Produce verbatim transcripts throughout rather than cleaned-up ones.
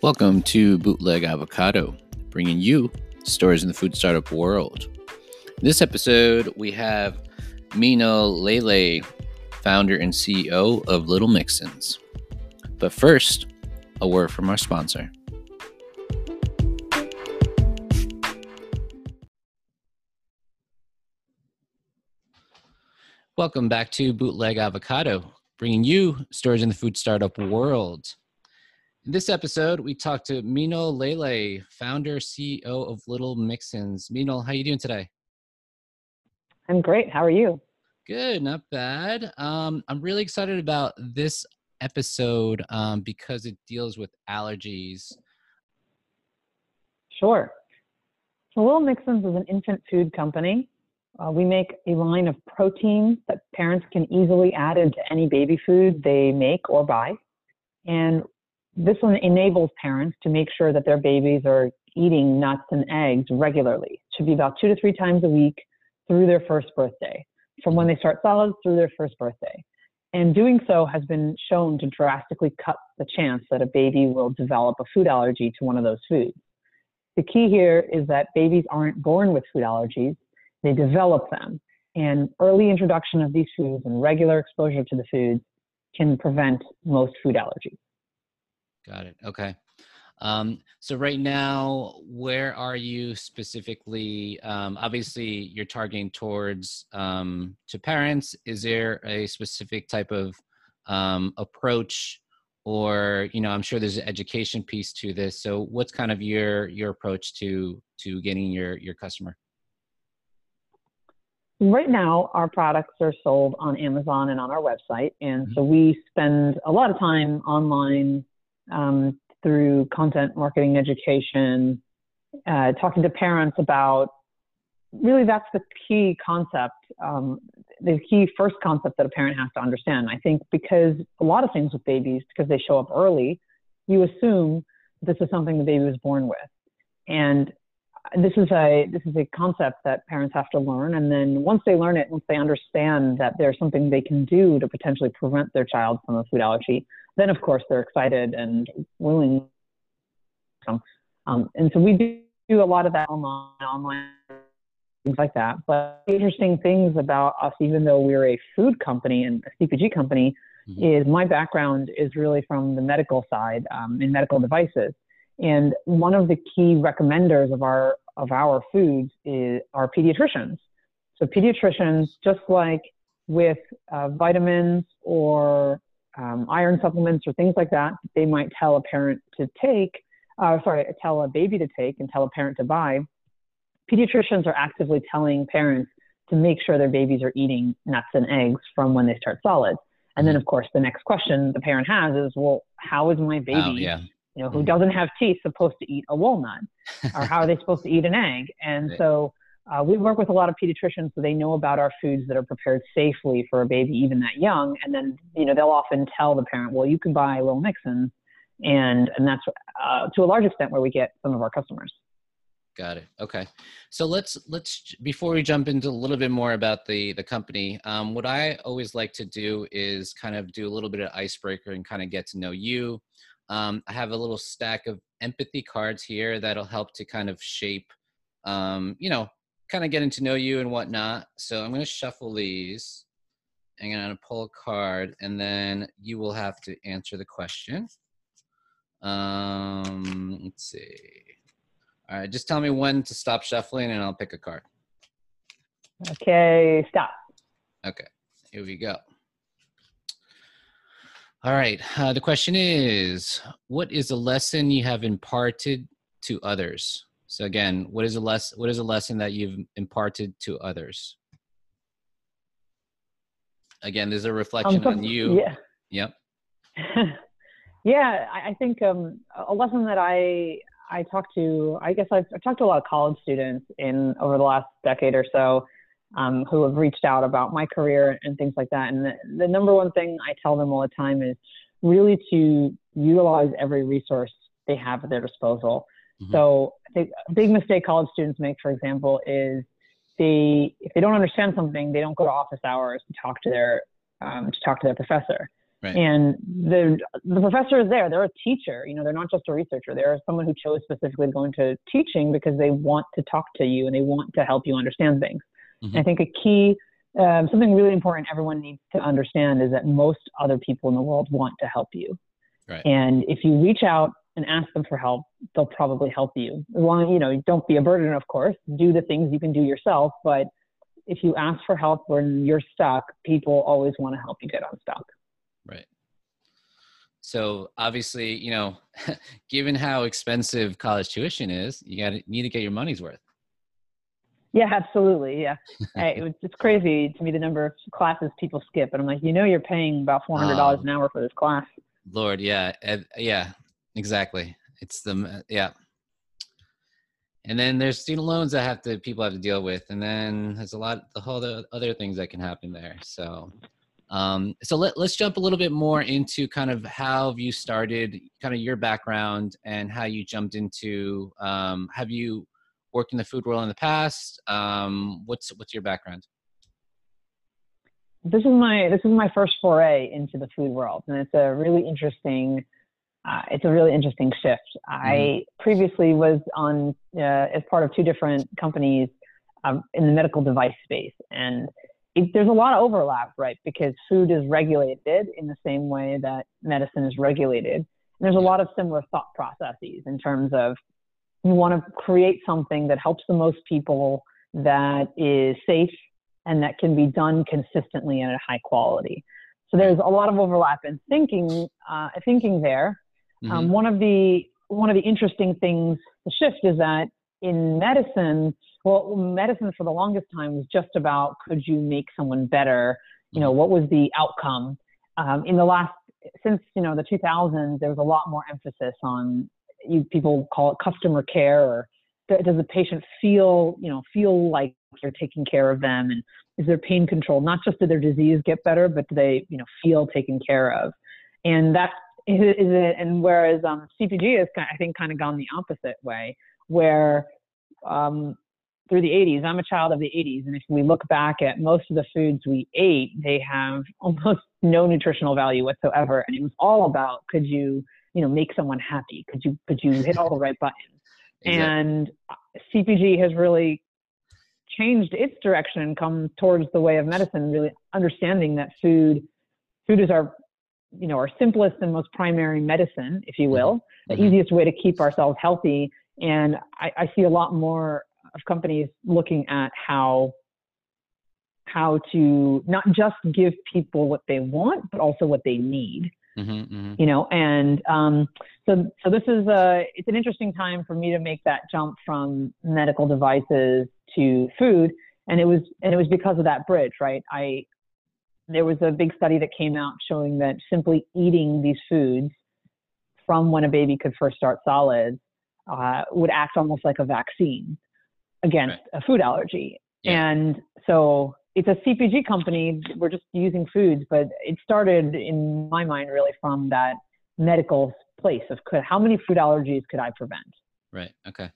Welcome to Bootleg Avocado, bringing you stories in the food startup world. In this episode, we have Meenal Lele, founder and C E O of Little Mixins. But first, a word from our sponsor. Welcome back to Bootleg Avocado, bringing you stories in the food startup world. In this episode, we talked to Meenal Lele, founder, C E O of Little Mixins. Meenal, how are you doing today? I'm great. How are you? Good, not bad. Um, I'm really excited about this episode um, because it deals with allergies. Sure. So Little Mixins is an infant food company. Uh, we make a line of proteins that parents can easily add into any baby food they make or buy. And this one enables parents to make sure that their babies are eating nuts and eggs regularly. It should be about two to three times a week through their first birthday, from when they start solids through their first birthday. And doing so has been shown to drastically cut the chance that a baby will develop a food allergy to one of those foods. The key here is that babies aren't born with food allergies, they develop them. And early introduction of these foods and regular exposure to the foods can prevent most food allergies. Got it. Okay. Um, so right now, where are you specifically? Um, obviously, you're targeting towards um, to parents. Is there a specific type of um, approach, or you know, I'm sure there's an education piece to this. So, what's kind of your your approach to to getting your your customer? Right now, our products are sold on Amazon and on our website, and so we spend a lot of time online. Um, through content marketing education, uh, talking to parents about, really that's the key concept, um, the key first concept that a parent has to understand. I think because a lot of things with babies, because they show up early, you assume this is something the baby was born with. And this is a this is a concept that parents have to learn. And then once they learn it, once they understand that there's something they can do to potentially prevent their child from a food allergy, then of course they're excited and willing. Um, and so we do, do a lot of that online, online, things like that. But interesting things about us, even though we're a food company and a C P G company, mm-hmm. is my background is really from the medical side, um, in medical devices. And one of the key recommenders of our of our foods is our pediatricians. So pediatricians, just like with uh, vitamins or um, iron supplements or things like that, they might tell a parent to take, uh, sorry, tell a baby to take and tell a parent to buy. Pediatricians are actively telling parents to make sure their babies are eating nuts and eggs from when they start solids. And then, of course, the next question the parent has is, well, how is my baby? Oh, yeah. You know, who doesn't have teeth supposed to eat a walnut, or how are they supposed to eat an egg? And so uh, we work with a lot of pediatricians so they know about our foods that are prepared safely for a baby even that young. And then, you know, they'll often tell the parent, well, you can buy Little Mixins. And, and that's uh, to a large extent where we get some of our customers. Got it. Okay. So let's, let's, before we jump into a little bit more about the, the company, um, what I always like to do is kind of do a little bit of icebreaker and kind of get to know you. Um, I have a little stack of empathy cards here that'll help to kind of shape, um, you know, kind of getting to know you and whatnot. So I'm going to shuffle these. I'm going to pull a card, and then you will have to answer the question. Um, let's see. All right, just tell me when to stop shuffling, and I'll pick a card. Okay, stop. Okay, here we go. All right. Uh, the question is, what is a lesson you have imparted to others? So again, what is a less, what is a lesson that you've imparted to others? Again, there's a reflection um, so, on you. Yeah. Yep. yeah, I, I think um, a lesson that I I talked to, I guess I've, I've talked to a lot of college students in over the last decade or so. Um, who have reached out about my career and things like that. And the, the number one thing I tell them all the time is really to utilize every resource they have at their disposal. Mm-hmm. So I think a big mistake college students make, for example, is they, if they don't understand something, they don't go to office hours to talk to their, um, to talk to their professor. Right. And the the professor is there. They're a teacher. You know, they're not just a researcher. They're someone who chose specifically to go into teaching because they want to talk to you and they want to help you understand things. Mm-hmm. And I think a key, um, something really important everyone needs to understand is that most other people in the world want to help you. Right. And if you reach out and ask them for help, they'll probably help you. As long as, you know, don't be a burden, of course. Do the things you can do yourself. But if you ask for help when you're stuck, people always want to help you get unstuck. Right. So obviously, you know, given how expensive college tuition is, you got to need to get your money's worth. Yeah, absolutely. Yeah. I, it was, it's crazy to me the number of classes people skip. And I'm like, you know, you're paying about four hundred dollars Um, an hour for this class. Lord. Yeah. Uh, yeah, exactly. It's the, yeah. And then there's student loans that have to, people have to deal with. And then there's a lot, the whole other things that can happen there. So, um, so let, let's jump a little bit more into kind of how you started, kind of your background and how you jumped into, um, have you worked in the food world in the past? Um, what's, what's your background? This is my, this is my first foray into the food world. And it's a really interesting, uh, it's a really interesting shift. Mm-hmm. I previously was on, uh, as part of two different companies, um, in the medical device space. And it, there's a lot of overlap, right? Because food is regulated in the same way that medicine is regulated. And there's a lot of similar thought processes in terms of you want to create something that helps the most people, that is safe, and that can be done consistently and at high quality. So there's a lot of overlap in thinking, uh, thinking there. Mm-hmm. Um, one of the one of the interesting things, the shift is that in medicine, well, medicine for the longest time was just about, could you make someone better? You know, what was the outcome? Um, in the last, since, you know, the two thousands, there was a lot more emphasis on, you, people call it customer care, or does the patient feel, you know, feel like you're taking care of them? And is their pain control? Not just did their disease get better, but do they, you know, feel taken care of? And that is it. And whereas um, C P G has, I think, kind of gone the opposite way, where um, through the eighties, I'm a child of the eighties, and if we look back at most of the foods we ate, they have almost no nutritional value whatsoever. And it was all about, could you, you know, make someone happy? Could you, could you hit all the right buttons? Exactly. And C P G has really changed its direction and come towards the way of medicine, really understanding that food, food is our, you know, our simplest and most primary medicine, if you will, mm-hmm. the easiest way to keep ourselves healthy. And I, I see a lot more of companies looking at how, how to not just give people what they want, but also what they need. Mm-hmm, mm-hmm. You know, and um, so so this is a, it's an interesting time for me to make that jump from medical devices to food, and it was and it was because of that bridge, right? I there was a big study that came out showing that simply eating these foods from when a baby could first start solids uh, would act almost like a vaccine against right. a food allergy, yeah. And so it's a C P G company. We're just using foods, but it started in my mind really from that medical place of could, how many food allergies could I prevent? Right. Okay.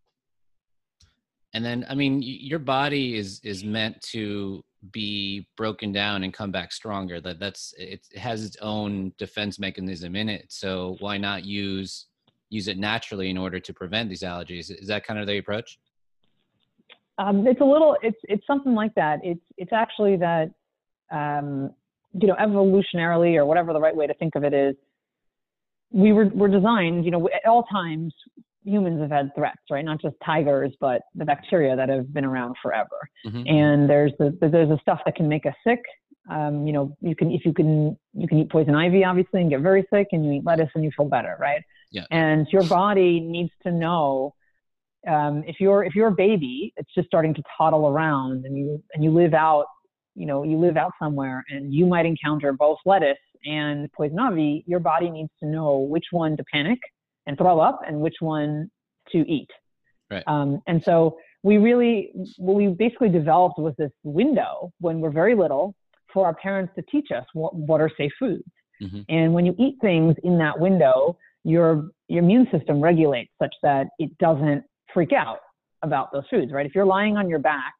And then, I mean, your body is, is meant to be broken down and come back stronger. That that's, it has its own defense mechanism in it. So why not use, use it naturally in order to prevent these allergies? Is that kind of the approach? Um, it's a little, it's, it's something like that. It's, it's actually that, um, you know, evolutionarily, or whatever the right way to think of it is, we were, we're designed, you know, at all times, humans have had threats, right? Not just tigers, but the bacteria that have been around forever. Mm-hmm. And there's the, there's the stuff that can make us sick. Um, you know, you can, if you can, you can eat poison ivy, obviously, and get very sick, and you eat lettuce and you feel better, right? Yeah. And your body needs to know, Um, if you're if you're a baby, it's just starting to toddle around, and you and you live out, you know, you live out somewhere, and you might encounter both lettuce and poison ivy. Your body needs to know which one to panic and throw up, and which one to eat. Right. Um, and so we really, what we basically developed was this window when we're very little for our parents to teach us what, what are safe foods. Mm-hmm. And when you eat things in that window, your your immune system regulates such that it doesn't freak out about those foods, right? If you're lying on your back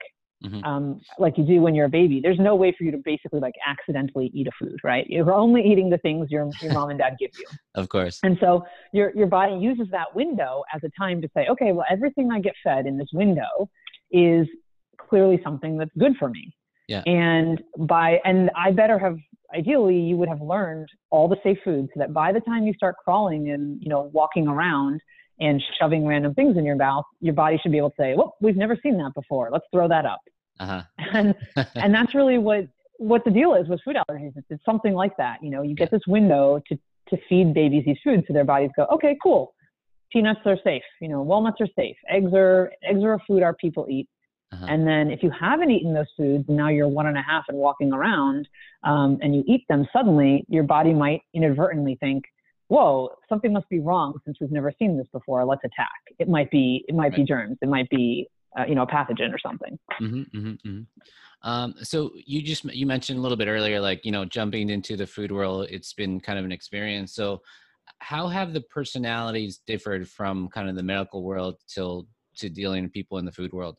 Mm-hmm. um, like you do when you're a baby. There's no way for you to basically like accidentally eat a food, right? You're only eating the things your, your mom and dad give you. Of course. And so your, your body uses that window as a time to say, okay, well, everything I get fed in this window is clearly something that's good for me. Yeah. And by, and I better have, ideally you would have learned all the safe foods so that by the time you start crawling and, you know, walking around and shoving random things in your mouth, your body should be able to say, well, we've never seen that before. Let's throw that up. Uh-huh. And, and that's really what, what the deal is with food allergies. It's, it's something like that. You know, you get this window to, to feed babies these foods so their bodies go, okay, cool. Peanuts are safe. You know, walnuts are safe. Eggs are, eggs are a food our people eat. Uh-huh. And then if you haven't eaten those foods, and now you're one and a half and walking around, um, and you eat them, suddenly your body might inadvertently think, whoa, something must be wrong since we've never seen this before. Let's attack. It might be, it might right. be germs. It might be, uh, you know, a pathogen or something. Mm-hmm, mm-hmm, mm-hmm. Um, so you just, you mentioned a little bit earlier, like, you know, jumping into the food world, it's been kind of an experience. So how have the personalities differed from kind of the medical world till to dealing with people in the food world?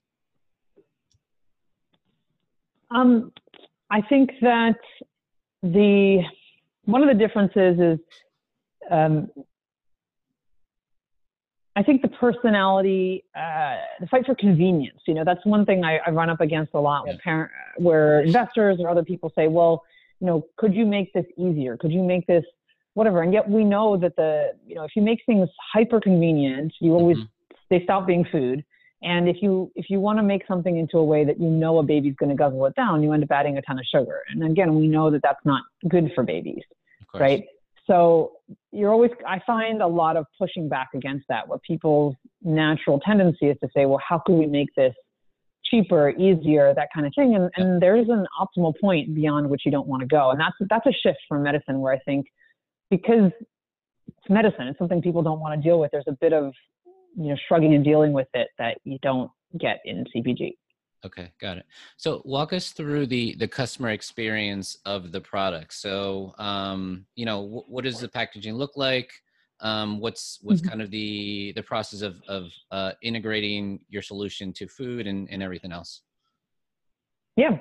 Um, I think that the, one of the differences is, um, I think the personality, uh, the fight for convenience, you know, that's one thing I, I run up against a lot yeah. with parent, where investors or other people say, well, you know, could you make this easier? Could you make this whatever? And yet we know that the, you know, if you make things hyper convenient, you always, mm-hmm. they stop being food. And if you, if you want to make something into a way that you know a baby's going to guzzle it down, you end up adding a ton of sugar. And again, we know that that's not good for babies, right? So you're always, I find a lot of pushing back against that, where people's natural tendency is to say, well, how can we make this cheaper, easier, that kind of thing. And, and there is an optimal point beyond which you don't want to go. And that's, that's a shift from medicine, where I think, because it's medicine, it's something people don't want to deal with, there's a bit of, you know, shrugging and dealing with it that you don't get in C P G. Okay, got it. So walk us through the the customer experience of the product. So, um, you know, w- what does the packaging look like? Um, what's what's mm-hmm. kind of the the process of of uh, integrating your solution to food and, and everything else? Yeah.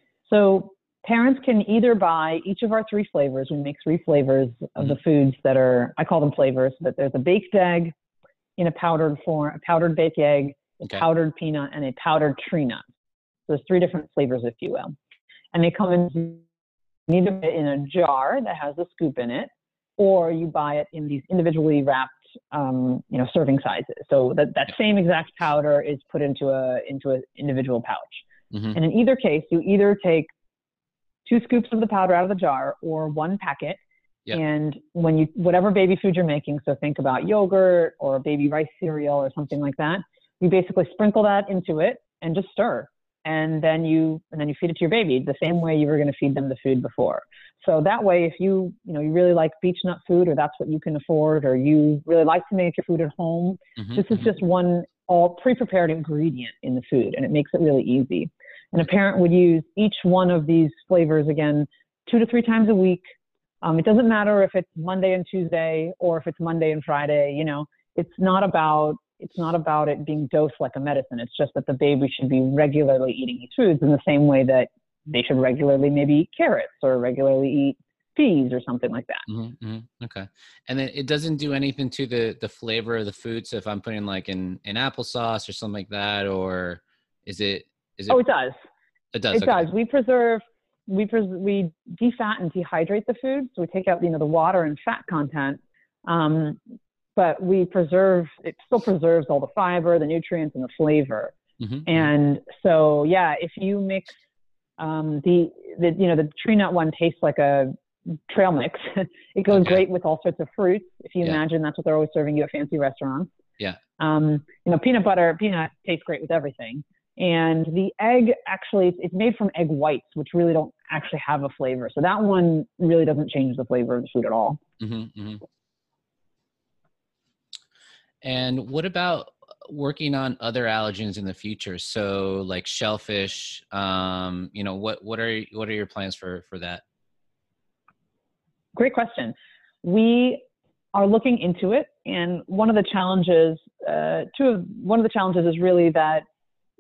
So parents can either buy each of our three flavors. We make three flavors of mm-hmm. the foods that are, I call them flavors, but there's a baked egg in a powdered form, a powdered baked egg, a okay. powdered peanut, and a powdered tree nut. So there's three different flavors, if you will. And they come in either in a jar that has a scoop in it, or you buy it in these individually wrapped, um, you know, serving sizes. So that, that same exact powder is put into a into an individual pouch. Mm-hmm. And in either case, you either take two scoops of the powder out of the jar or one packet. Yep. And when you, whatever baby food you're making, so think about yogurt or baby rice cereal or something like that, you basically sprinkle that into it and just stir. And then you, and then you feed it to your baby the same way you were going to feed them the food before. So that way, if you, you know, you really like beech nut food, or that's what you can afford, or you really like to make your food at home, mm-hmm, this is mm-hmm. just one all pre-prepared ingredient in the food, and it makes it really easy. And a parent would use each one of these flavors, again, two to three times a week. Um, it doesn't matter if it's Monday and Tuesday or if it's Monday and Friday. You know, it's not about it's not about it being dosed like a medicine. It's just that the baby should be regularly eating these foods in the same way that they should regularly maybe eat carrots or regularly eat peas or something like that. Mm-hmm, mm-hmm. Okay. And then it doesn't do anything to the the flavor of the food. So if I'm putting like in an applesauce or something like that, or is it is it? Oh, it does. It does. It okay. does. We preserve. We pres- we defat and dehydrate the food, so we take out you know the water and fat content, um, but we preserve. It still preserves all the fiber, the nutrients, and the flavor. Mm-hmm. And so, yeah, if you mix um, the the you know the tree nut one tastes like a trail mix. It goes okay. great with all sorts of fruits. If you yeah. imagine that's what they're always serving you at fancy restaurants. Yeah. Um, you know, peanut butter, peanut tastes great with everything. And the egg, actually, it's made from egg whites, which really don't actually have a flavor. So that one really doesn't change the flavor of the food at all. Mm-hmm, mm-hmm. And what about working on other allergens in the future? So like shellfish, um, you know, what, what are, what are your plans for, for that? Great question. We are looking into it. And one of the challenges, uh, two of, one of the challenges is really that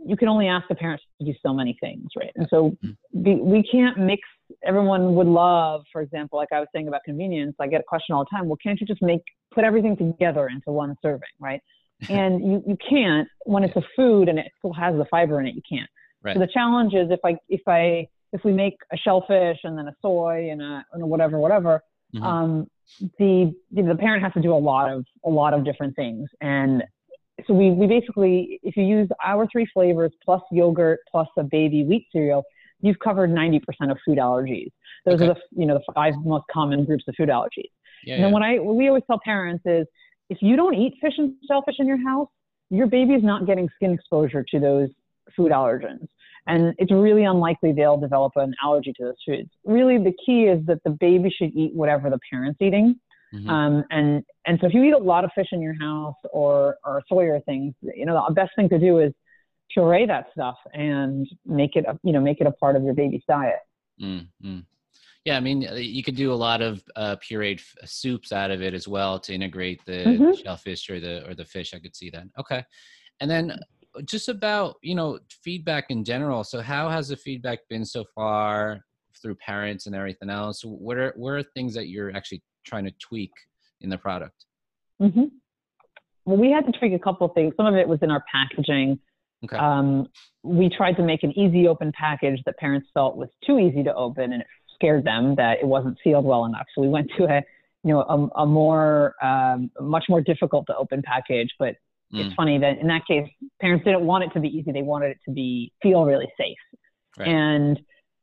you can only ask the parents to do so many things, right? And so we, we can't mix, everyone would love, for example, like I was saying about convenience, I get a question all the time, well, can't you just make, put everything together into one serving, right? And you, you can't, when it's a food and it still has the fiber in it, you can't. Right. So the challenge is if I, if I, if we make a shellfish and then a soy and a, and a whatever, whatever, mm-hmm. um, the, you know, the parent has to do a lot of, a lot of different things. And so we, we basically, if you use our three flavors plus yogurt plus a baby wheat cereal, you've covered ninety percent of food allergies. Those okay. are the, you know, the five most common groups of food allergies. Yeah, and then yeah. what I, what we always tell parents is, if you don't eat fish and shellfish in your house, your baby is not getting skin exposure to those food allergens. And it's really unlikely they'll develop an allergy to those foods. Really, the key is that the baby should eat whatever the parent's eating. Mm-hmm. Um, and, and so if you eat a lot of fish in your house or, or soy or things, you know, the best thing to do is puree that stuff and make it, a, you know, make it a part of your baby's diet. Mm-hmm. Yeah. I mean, you could do a lot of uh, pureed f- soups out of it as well to integrate the mm-hmm. shellfish or the, or the fish. I could see that. Okay. And then just about, you know, feedback in general. So how has the feedback been so far through parents and everything else? What are, what are things that you're actually trying to tweak in the product? Mm-hmm. Well, we had to tweak a couple of things. Some of it was in our packaging. Okay. Um, we tried to make an easy open package that parents felt was too easy to open, and it scared them that it wasn't sealed well enough. So we went to a, you know, a, a more, um, much more difficult to open package. But mm. it's funny that in that case, parents didn't want it to be easy. They wanted it to be, feel really safe. Right. And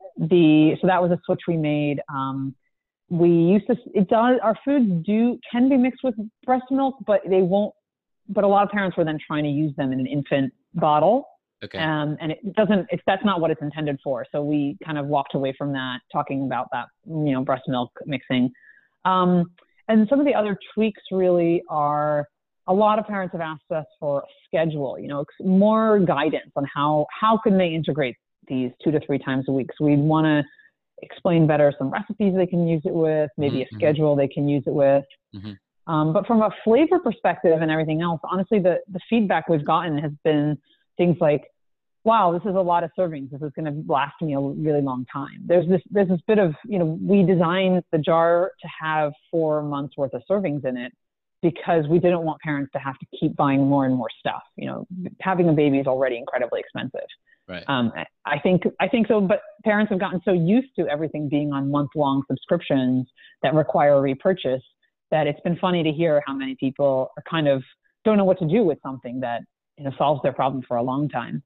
the, so that was a switch we made. Um, we used to, it does, our foods do, can be mixed with breast milk, but they won't, but a lot of parents were then trying to use them in an infant bottle. Okay. Um, and it doesn't, it's, that's not what it's intended for. So we kind of walked away from that, talking about that, you know, breast milk mixing. Um, and some of the other tweaks really are, a lot of parents have asked us for a schedule, you know, more guidance on how, how can they integrate these two to three times a week. So we want to explain better some recipes they can use it with, maybe mm-hmm. a schedule they can use it with. Mm-hmm. Um, but from a flavor perspective and everything else, honestly, the, the feedback we've gotten has been things like, wow, this is a lot of servings. This is going to last me a really long time. There's this, there's this bit of, you know, we designed the jar to have four months worth of servings in it because we didn't want parents to have to keep buying more and more stuff. You know, having a baby is already incredibly expensive. Right. Um, I think, I think so, but parents have gotten so used to everything being on month-long subscriptions that require a repurchase that it's been funny to hear how many people are kind of don't know what to do with something that, you know, solves their problem for a long time.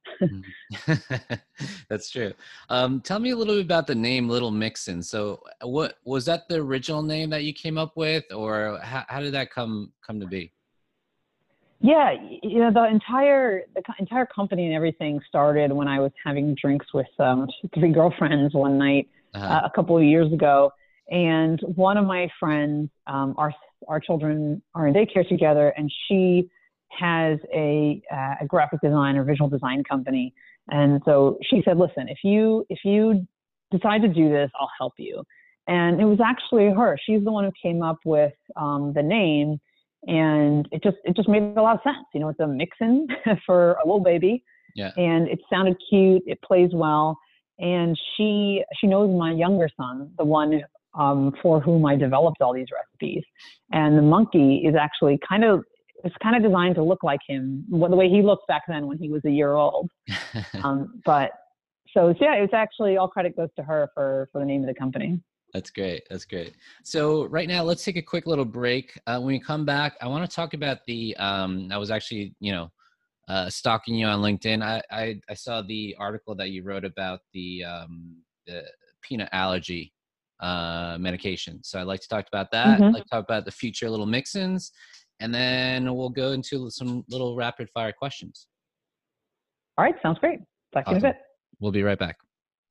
That's true. Um, tell me a little bit about the name Little Mixin. So what, was that the original name that you came up with, or how, how did that come, come to be? Yeah, you know, the entire the entire company and everything started when I was having drinks with um, three girlfriends one night uh-huh. uh, a couple of years ago, and one of my friends, um, our our children are in daycare together, and she has a, uh, a graphic design or visual design company, and so she said, "Listen, if you if you decide to do this, I'll help you." And it was actually her. She's the one who came up with um, the name. And it just, it just made a lot of sense. You know, it's a mix-in for a little baby. Yeah. And it sounded cute. It plays well. And she, she knows my younger son, the one um, for whom I developed all these recipes. And the monkey is actually kind of, it's kind of designed to look like him, the way he looked back then when he was a year old. um, but so, yeah, it's actually, all credit goes to her for, for the name of the company. That's great. That's great. So right now, let's take a quick little break. Uh, when we come back, I want to talk about the, um, I was actually, you know, uh, stalking you on LinkedIn. I, I, I saw the article that you wrote about the, um, the peanut allergy uh, medication. So I'd like to talk about that. Mm-hmm. I'd like to talk about the future little mix-ins, and then we'll go into some little rapid fire questions. All right. Sounds great. Talk to you in a bit. We'll be right back.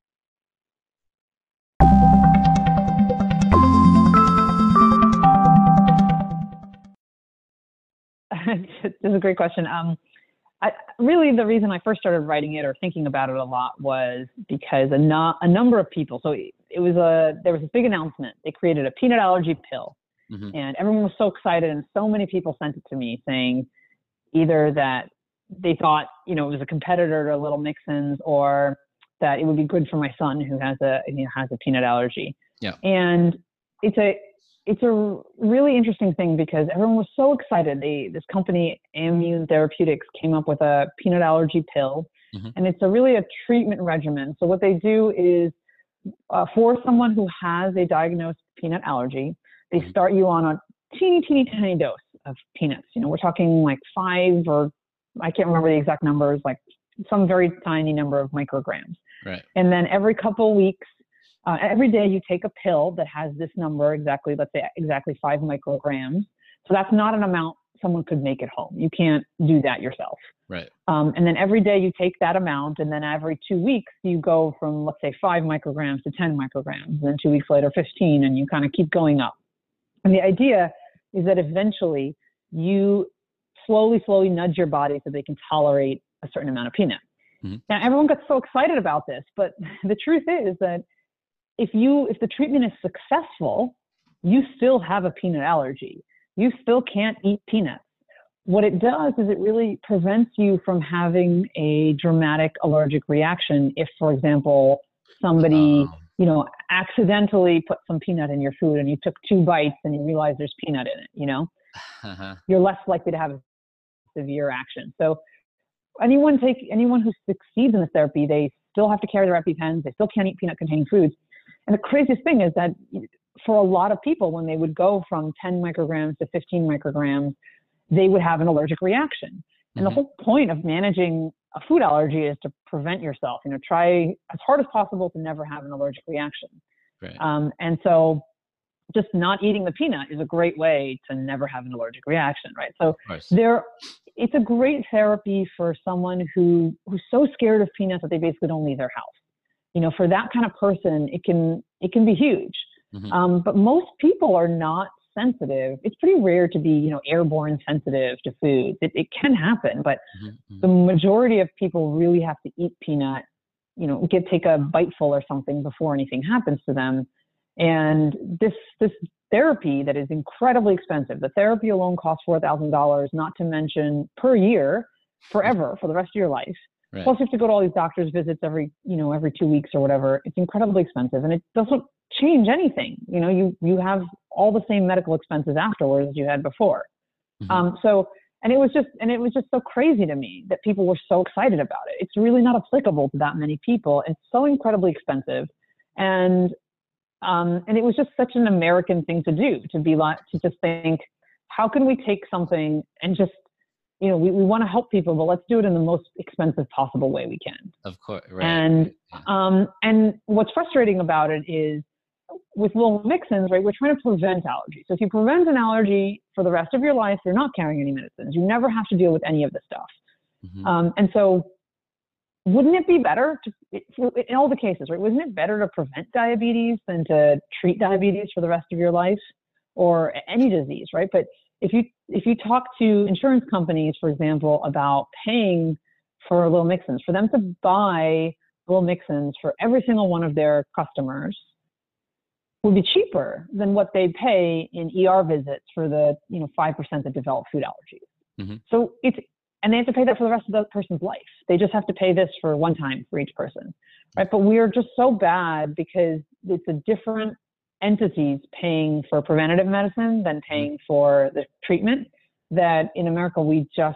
This is a great question. Um, I, really, the reason I first started writing it or thinking about it a lot was because a, no, a number of people. So it, it was a there was this big announcement. They created a peanut allergy pill, mm-hmm. and everyone was so excited, and so many people sent it to me saying either that they thought, you know, it was a competitor to Little Mixins, or that it would be good for my son who has a, you know, has a peanut allergy. Yeah. And it's a, it's a really interesting thing because everyone was so excited. They, this company, Ammune Therapeutics, came up with a peanut allergy pill, mm-hmm. and it's a really a treatment regimen. So what they do is, uh, for someone who has a diagnosed peanut allergy, they mm-hmm. start you on a teeny, teeny, tiny dose of peanuts. You know, we're talking like five, or I can't remember the exact numbers, like some very tiny number of micrograms. Right. And then every couple of weeks, uh, every day you take a pill that has this number, exactly, let's say exactly five micrograms. So that's not an amount someone could make at home. You can't do that yourself. Right. Um, and then every day you take that amount, and then every two weeks you go from, let's say, five micrograms to ten micrograms, and then two weeks later, fifteen, and you kind of keep going up. And the idea is that eventually you slowly, slowly nudge your body so they can tolerate a certain amount of peanut. Mm-hmm. Now, everyone gets so excited about this, but the truth is that if you, if the treatment is successful, you still have a peanut allergy. You still can't eat peanuts. What it does is it really prevents you from having a dramatic allergic reaction if, for example, somebody, oh. you know, accidentally put some peanut in your food and you took two bites and you realize there's peanut in it, you know, uh-huh. you're less likely to have a severe action. So anyone take, anyone who succeeds in this therapy, they still have to carry their EpiPens. They still can't eat peanut containing foods. And the craziest thing is that for a lot of people, when they would go from ten micrograms to fifteen micrograms, they would have an allergic reaction. And mm-hmm. the whole point of managing a food allergy is to prevent yourself, you know, try as hard as possible to never have an allergic reaction. Right. Um, and so just not eating the peanut is a great way to never have an allergic reaction, right? So there, it's a great therapy for someone who, who's so scared of peanuts that they basically don't leave their house. You know, for that kind of person, it can, it can be huge. Mm-hmm. Um, but most people are not sensitive. It's pretty rare to be, you know, airborne sensitive to foods. It, it can happen, but mm-hmm. the majority of people really have to eat peanut, you know, get, take a biteful or something before anything happens to them. And this, this therapy that is incredibly expensive, the therapy alone costs four thousand dollars, not to mention per year, forever, for the rest of your life. Right. Plus you have to go to all these doctor's visits every, you know, every two weeks or whatever. It's incredibly expensive, and it doesn't change anything. You know, you, you have all the same medical expenses afterwards as you had before. Mm-hmm. Um, so, and it was just, and it was just so crazy to me that people were so excited about it. It's really not applicable to that many people. It's so incredibly expensive. And, um, and it was just such an American thing to do, to be like, to just think, how can we take something and just, you know, we, we want to help people, but let's do it in the most expensive possible way we can. Of course. Right. And, yeah. um, and what's frustrating about it is, with Little Mixins, right, we're trying to prevent allergies. So if you prevent an allergy for the rest of your life, you're not carrying any medicines. You never have to deal with any of this stuff. Mm-hmm. Um, and so wouldn't it be better to, in all the cases, right, wasn't it better to prevent diabetes than to treat diabetes for the rest of your life, or any disease, right? But if you, if you talk to insurance companies, for example, about paying for Little Mixins, for them to buy Little Mixins for every single one of their customers, would be cheaper than what they pay in E R visits for the, you know, five percent that develop food allergies. Mm-hmm. So it's, and they have to pay that for the rest of the person's life. They just have to pay this for one time for each person, right? But we're just so bad because it's a different entities paying for preventative medicine than paying for the treatment, that in America, we just,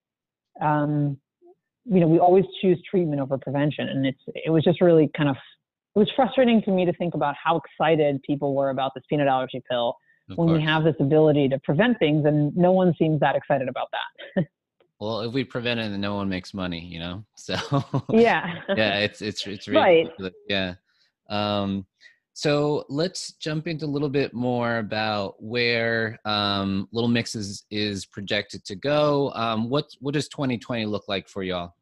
um, you know, we always choose treatment over prevention. And it's, it was just really kind of, it was frustrating to me to think about how excited people were about this peanut allergy pill of when course. We have this ability to prevent things, and no one seems that excited about that. Well, if we prevent it, then no one makes money, you know? So yeah, yeah, it's, it's, it's really, right. yeah. Um, so let's jump into a little bit more about where um, Little Mixins is projected to go. Um, what, what does twenty twenty look like for y'all?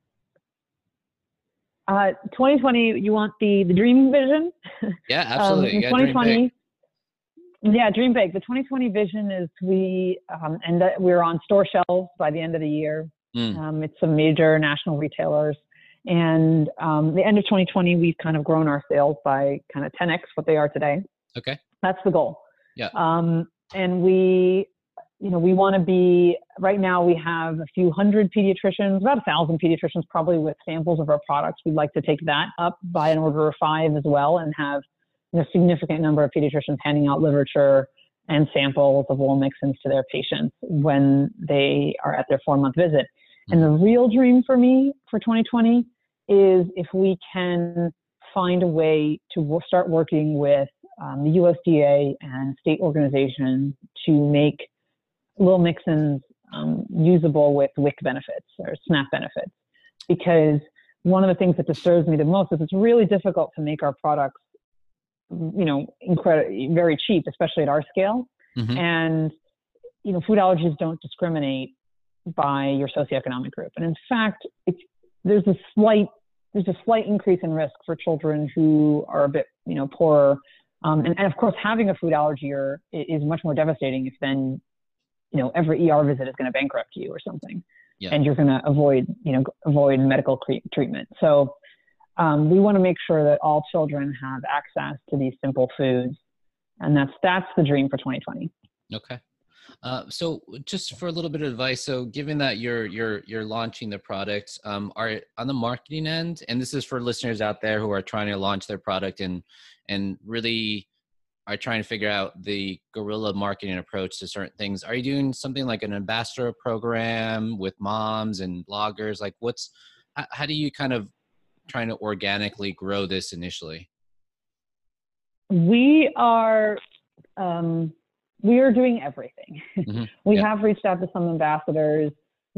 Uh, twenty twenty, you want the, the dream vision? Yeah, absolutely. um, yeah, twenty twenty, dream big. Yeah, dream big. The twenty twenty vision is we, um, and that we're on store shelves by the end of the year. Mm. Um, it's some major national retailers. And um, the end of twenty twenty, we've kind of grown our sales by kind of ten X what they are today. Okay. That's the goal. Yeah. Um, and we, you know, we want to be, right now we have a few hundred pediatricians, about a thousand pediatricians probably with samples of our products. We'd like to take that up by an order of five as well and have, you know, a significant number of pediatricians handing out literature and samples of wool mix-ins to their patients when they are at their four-month visit. And the real dream for me for twenty twenty is if we can find a way to start working with um, the U S D A and state organizations to make Lil Mixins um, usable with W I C benefits or SNAP benefits. Because one of the things that disturbs me the most is it's really difficult to make our products, you know, incredibly very cheap, especially at our scale. Mm-hmm. And, you know, food allergies don't discriminate by your socioeconomic group. And in fact, it's, there's a slight, there's a slight increase in risk for children who are a bit, you know, poorer. Um, and, and of course, having a food allergy or, is much more devastating if then, you know, every E R visit is going to bankrupt you or something. Yeah. And you're going to avoid, you know, avoid medical cre- treatment. So um, we want to make sure that all children have access to these simple foods. And that's, that's the dream for twenty twenty. Okay. Uh, so just for a little bit of advice, so given that you're you're you're launching the product, um, are on the marketing end, and this is for listeners out there who are trying to launch their product and and really are trying to figure out the guerrilla marketing approach to certain things. Are you doing something like an ambassador program with moms and bloggers? Like, what's how, how do you kind of trying to organically grow this initially? We are. Um... We are doing everything. Mm-hmm. we yeah. have reached out to some ambassadors.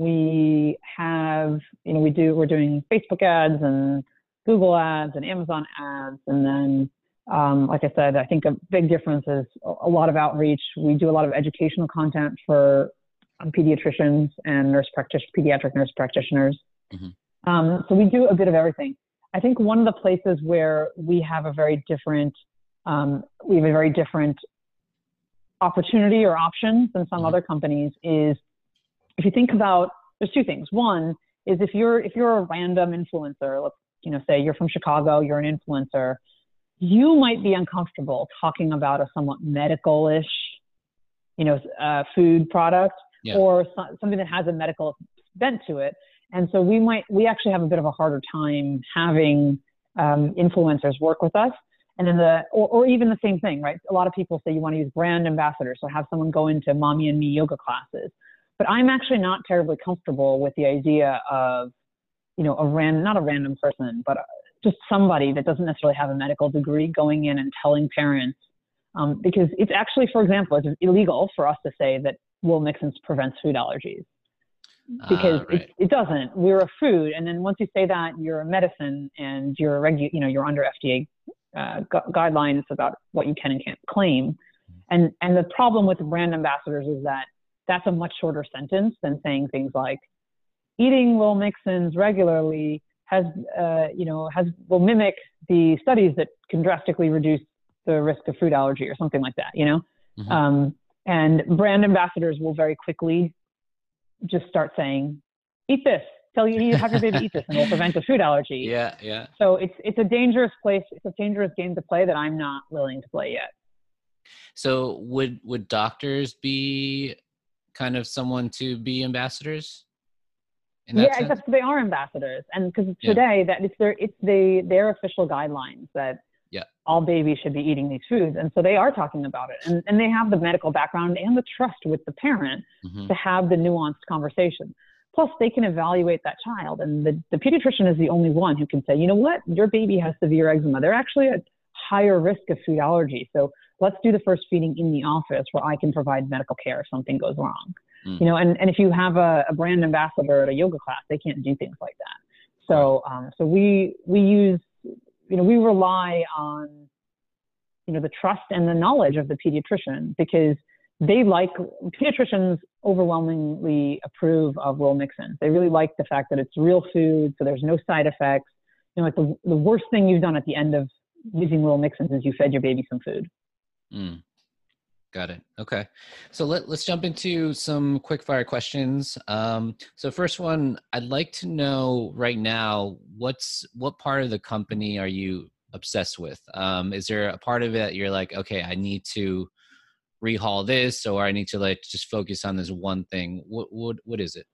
We have, you know, we do, we're doing Facebook ads and Google ads and Amazon ads. And then, um, like I said, I think a big difference is a lot of outreach. We do a lot of educational content for um, pediatricians and nurse practitioners, pediatric nurse practitioners. Mm-hmm. Um, so we do a bit of everything. I think one of the places where we have a very different, um, we have a very different opportunity or options than some mm-hmm. other companies is if you think about, there's two things. One is if you're if you're a random influencer, let's you know say you're from Chicago, you're an influencer, you might be uncomfortable talking about a somewhat medical-ish, you know, uh, food product yeah. or so, something that has a medical bent to it. And so we might we actually have a bit of a harder time having um, influencers work with us. And then the, or, or even the same thing, right? A lot of people say you want to use brand ambassadors, so have someone go into Mommy and Me yoga classes. But I'm actually not terribly comfortable with the idea of, you know, a random, not a random person, but just somebody that doesn't necessarily have a medical degree going in and telling parents, um, because it's actually, for example, it's illegal for us to say that wool mix-ins prevents food allergies. Because uh, right. it, it doesn't. We're a food, and then once you say that, you're a medicine, and you're a regu- you know, you're under F D A Uh, gu- guidelines about what you can and can't claim. And and the problem with the brand ambassadors is that that's a much shorter sentence than saying things like eating Lil Mix-ins regularly has, uh, you know, has will mimic the studies that can drastically reduce the risk of food allergy or something like that, you know? Mm-hmm. Um, and brand ambassadors will very quickly just start saying, eat this. Tell you you have your baby eat this and it'll prevent a food allergy. Yeah, yeah. So it's it's a dangerous place. It's a dangerous game to play that I'm not willing to play yet. So would would doctors be kind of someone to be ambassadors? In that yeah, sense? except they are ambassadors, and because today yeah. that it's their it's the their official guidelines that yeah. all babies should be eating these foods, and so they are talking about it, and and they have the medical background and the trust with the parent mm-hmm. to have the nuanced conversation. Plus, they can evaluate that child, and the, the pediatrician is the only one who can say, you know what, your baby has severe eczema. They're actually at higher risk of food allergy. So let's do the first feeding in the office where I can provide medical care if something goes wrong. Mm. You know, and, and if you have a, a brand ambassador at a yoga class, they can't do things like that. So, um, so we we use, you know, we rely on, you know, the trust and the knowledge of the pediatrician because they like, pediatricians overwhelmingly approve of Lil Mix-ins. They really like the fact that it's real food, so there's no side effects. You know, like the, the worst thing you've done at the end of using Lil Mix-ins is you fed your baby some food. Mm. Got it. Okay. So let, let's jump into some quick fire questions. Um, so first one, I'd like to know right now, what's, what part of the company are you obsessed with? Um, is there a part of it that you're like, okay, I need to rehaul this, or I need to like just focus on this one thing? What what what is it?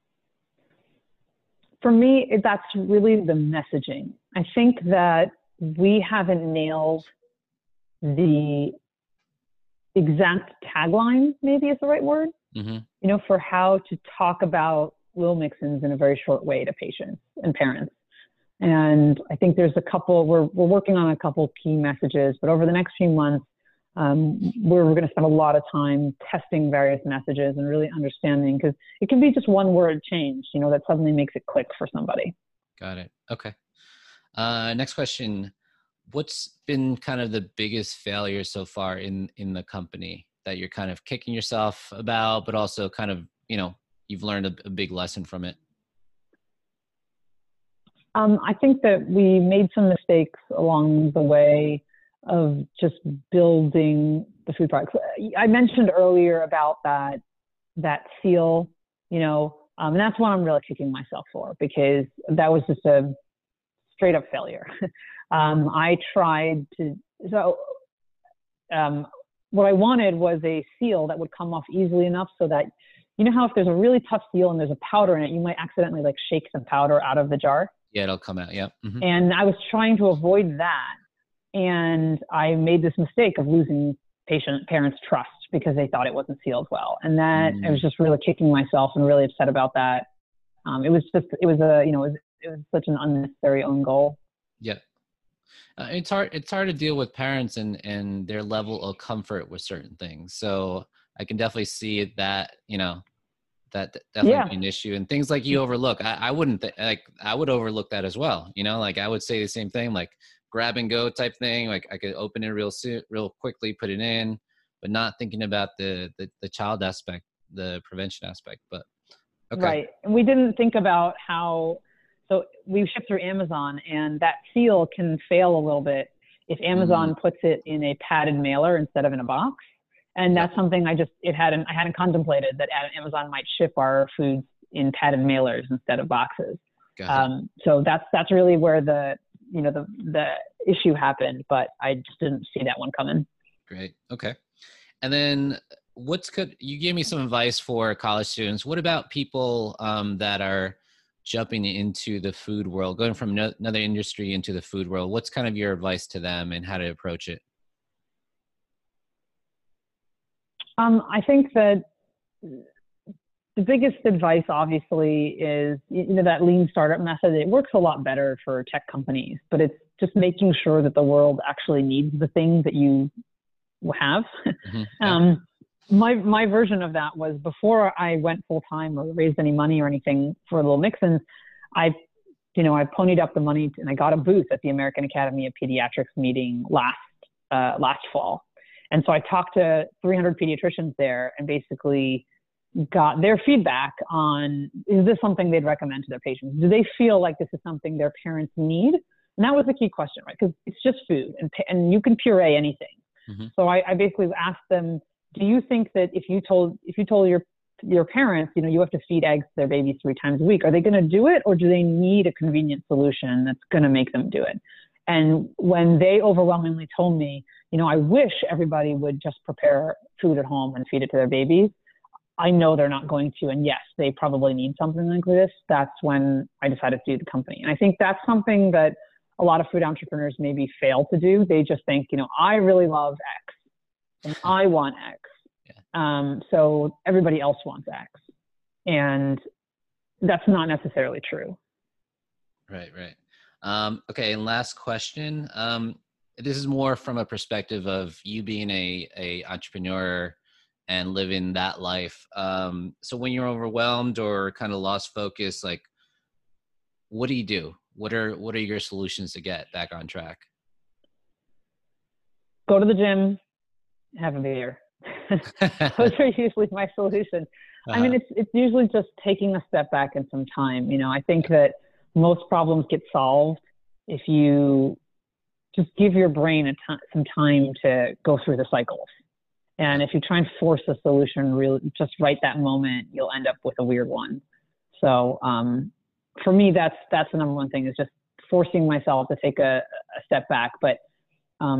For me, it, that's really the messaging. I think that we haven't nailed the exact tagline, maybe is the right word, Mm-hmm. you know, for how to talk about Lil Mixins in a very short way to patients and parents. And I think there's a couple, we're, we're working on a couple key messages, but over the next few months, um, we're, we're going to spend a lot of time testing various messages and really understanding, because it can be just one word change, you know, that suddenly makes it click for somebody. Got it. Okay. Uh, next question. What's been kind of the biggest failure so far in, in the company that you're kind of kicking yourself about, but also kind of, you know, you've learned a, a big lesson from it? Um, I think that we made some mistakes along the way of just building the food products. I mentioned earlier about that, that seal, you know, um, and that's what I'm really kicking myself for, because that was just a straight up failure. um, I tried to, so um, what I wanted was a seal that would come off easily enough so that, you know how if there's a really tough seal and there's a powder in it, you might accidentally like shake some powder out of the jar. Yeah, it'll come out. Yeah. Mm-hmm. And I was trying to avoid that. And I made this mistake of losing patient parents' trust because they thought it wasn't sealed well. And that mm. I was just really kicking myself and really upset about that. Um, it was just, it was a, you know, it was, it was such an unnecessary own goal. Yeah. Uh, it's hard, it's hard to deal with parents and, and their level of comfort with certain things. So I can definitely see that, you know, that definitely yeah. be an issue, and things like you overlook. I, I wouldn't th- like, I would overlook that as well. You know, like I would say the same thing, like grab and go type thing. Like I could open it real soon, real quickly, put it in, but not thinking about the, the, the child aspect, the prevention aspect, but okay. Right. And we didn't think about how, so we ship through Amazon, and that seal can fail a little bit if Amazon mm. puts it in a padded mailer instead of in a box. And that's something I just, it hadn't, I hadn't contemplated that Amazon might ship our foods in padded mailers instead of boxes. Um, so that's, that's really where the, you know, the, the issue happened, but I just didn't see that one coming. Great. Okay. And then what's good, you gave me some advice for college students. What about people um, that are jumping into the food world, going from no, another industry into the food world? What's kind of your advice to them and how to approach it? Um, I think that the biggest advice, obviously, is, you know, that lean startup method. It works a lot better for tech companies, but it's just making sure that the world actually needs the things that you have. Mm-hmm. Yeah. Um, my my version of that was before I went full time or raised any money or anything for Lil Mixins. I, you know, I ponied up the money and I got a booth at the American Academy of Pediatrics meeting last uh, last fall. And so I talked to three hundred pediatricians there and basically got their feedback on, is this something they'd recommend to their patients? Do they feel like this is something their parents need? And that was the key question, right? Because it's just food, and, and you can puree anything. Mm-hmm. So I, I basically asked them, do you think that if you told, if you told your, your parents, you know, you have to feed eggs to their babies three times a week, are they going to do it? Or do they need a convenient solution that's going to make them do it? And when they overwhelmingly told me, you know, I wish everybody would just prepare food at home and feed it to their babies, I know they're not going to. And yes, they probably need something like this. That's when I decided to do the company. And I think that's something that a lot of food entrepreneurs maybe fail to do. They just think, you know, I really love X and I want X. Yeah. Um, so everybody else wants X. And that's not necessarily true. Right, right. Um, okay, and last question. Um, this is more from a perspective of you being a, a entrepreneur and living that life. Um, so when you're overwhelmed or kind of lost focus, like, what do you do? What are, what are your solutions to get back on track? Go to the gym, have a beer. Those are usually my solutions. Uh-huh. I mean, it's, it's usually just taking a step back and some time. You know, I think that most problems get solved if you just give your brain a t- some time to go through the cycles. And if you try and force a solution really just right that moment, you'll end up with a weird one. So um, for me, that's that's the number one thing, is just forcing myself to take a, a step back. But um,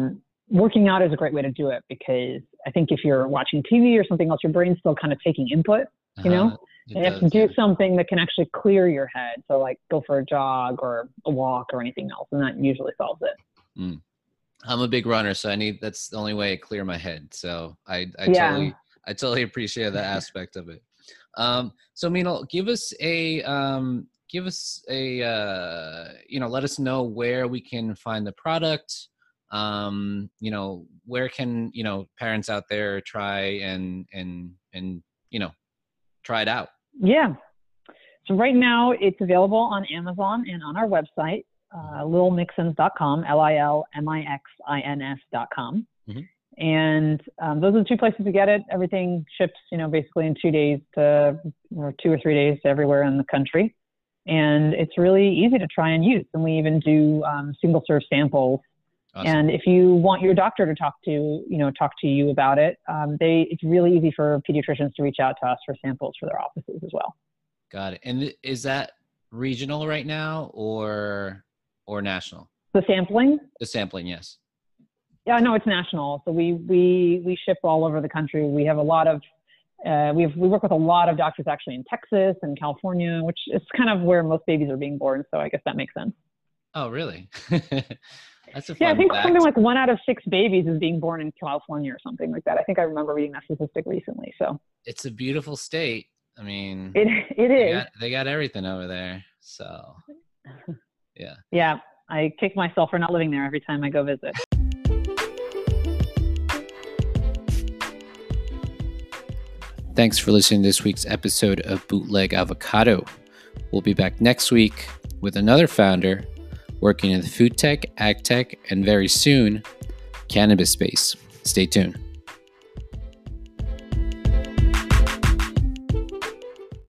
working out is a great way to do it, because I think if you're watching T V or something else, your brain's still kind of taking input, you know, uh-huh. and you have to do yeah. something that can actually clear your head. So like go for a jog or a walk or anything else. And that usually solves it. Mm. I'm a big runner, so I need, that's the only way I clear my head. So I, I yeah. totally, I totally appreciate that aspect of it. Um, so Meenal, give us a, um, give us a, uh, you know, let us know where we can find the product. Um, you know, where can, you know, parents out there try and, and, and, you know, try it out? Yeah. So right now it's available on Amazon and on our website, uh, lil mixins dot com, L I L M I X I N S dot com. Mm-hmm. And um, those are the two places to get it. Everything ships, you know, basically in two days to, or two or three days to everywhere in the country. And it's really easy to try and use. And we even do um, single serve samples. Awesome. And if you want your doctor to talk to, you know, talk to you about it, um, they, it's really easy for pediatricians to reach out to us for samples for their offices as well. Got it. And is that regional right now or, or national? The sampling? The sampling, yes. Yeah, no, it's national. So we, we, we ship all over the country. We have a lot of, uh, we have, we work with a lot of doctors actually in Texas and California, which is kind of where most babies are being born. So I guess that makes sense. Oh, really? That's a fun yeah, I think fact. something like one out of six babies is being born in California or something like that. I think I remember reading that statistic recently. So it's a beautiful state. I mean, it it they is. Got, they got everything over there. So yeah. Yeah. I kick myself for not living there every time I go visit. Thanks for listening to this week's episode of Bootleg Avocado. We'll be back next week with another founder working in the food tech, ag tech, and very soon, cannabis space. Stay tuned.